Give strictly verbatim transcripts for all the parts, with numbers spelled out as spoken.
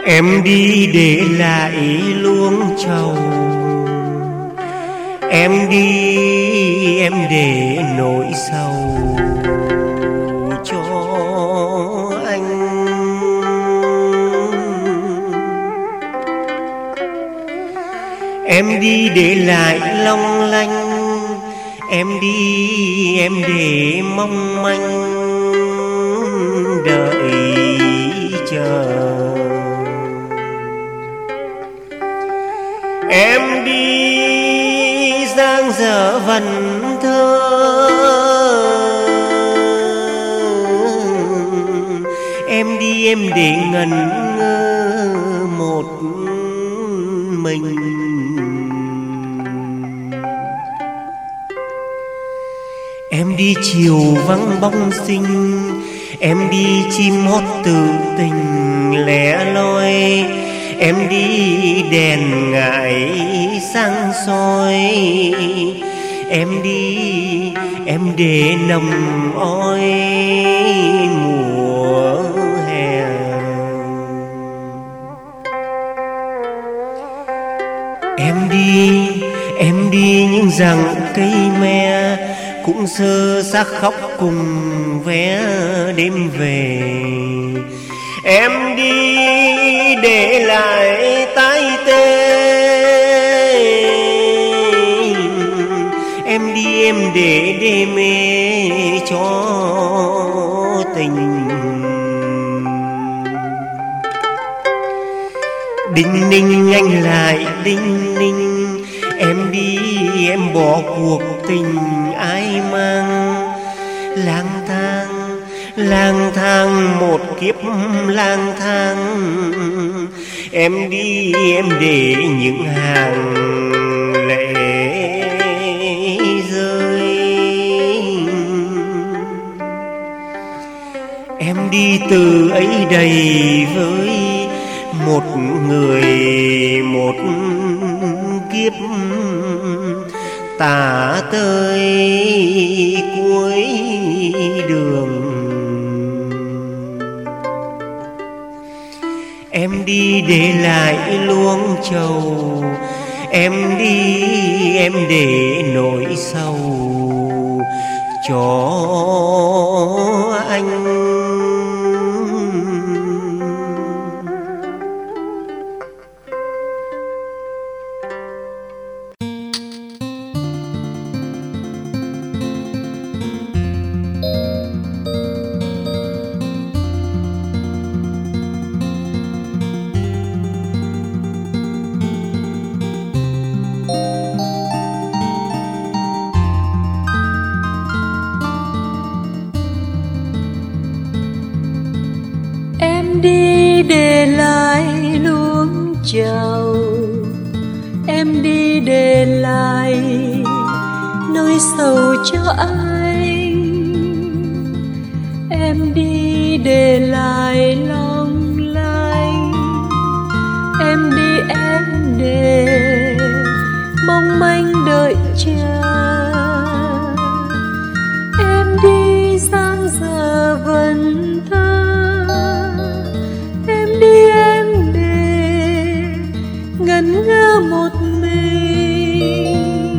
Em đi để lại luống trầu, em đi em để nỗi sầu cho anh. Em đi để lại long lanh, em đi em để mong manh đợi chờ. Em đi dang dở vần thơ, em đi em để ngẩn ngơ một mình. Em đi chiều vắng bóng xinh, em đi chim hót tự tình lẻ loi. Em đi đèn ngại sáng soi, em đi em để nồng oi mùa hè. Em đi em đi những dặm cây me, cũng sơ xác khóc cùng vé đêm về. Em đi để lại tái tê, em đi em để đê mê cho tình. Đinh ninh anh lại đinh ninh, em đi em bỏ cuộc tình ai mang. Lang thang lang thang một kiếp lang thang, em đi em để những hàng lệ rơi. Em đi từ ấy đầy với một người một kiếp, tả tới cuối đường. Em đi để lại luống trầu, em đi em để nỗi sầu cho anh. Đi để lại luống trầu, em đi để lại nỗi sầu cho anh. Em đi để lại long lanh, em đi em để mong manh đợi chờ. Em đi dang dở vần thơ, ngẩn ngơ một mình.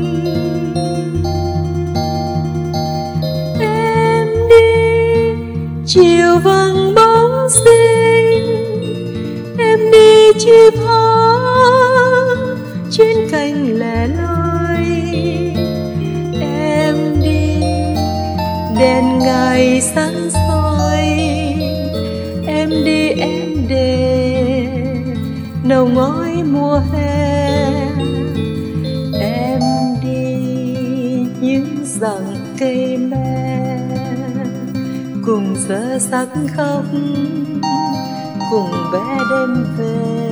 Em đi chiều vàng bóng xinh, em đi chim hót trên cành lẻ loi. Em đi đèn ngày sáng soi, em đi em để nồng oi mùa hè. Em đi những dặm cây me, cùng giờ sắc khóc cùng bé đêm về.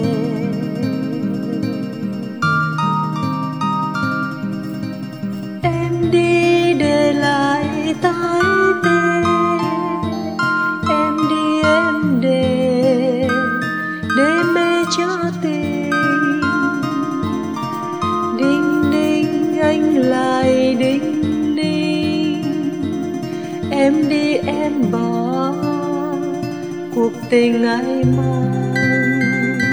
Em đi để lại tái tê, em đi em để để mê cho tình. Đinh ninh anh lại đinh ninh, em đi em bỏ cuộc tình ai mang.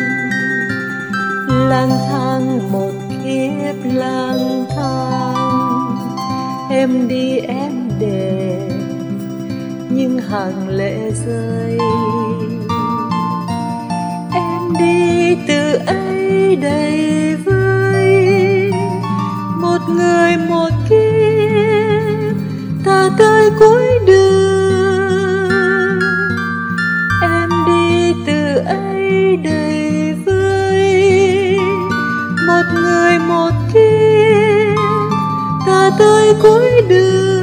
lang thang một kiếp lang thang, em đi em để những hàng lệ rơi. Em đi từ ấy đầy vơi, một người một kiếp ta tới cuối đường. Em đi từ ấy đầy vơi, một người một kiếp ta tới cuối đường.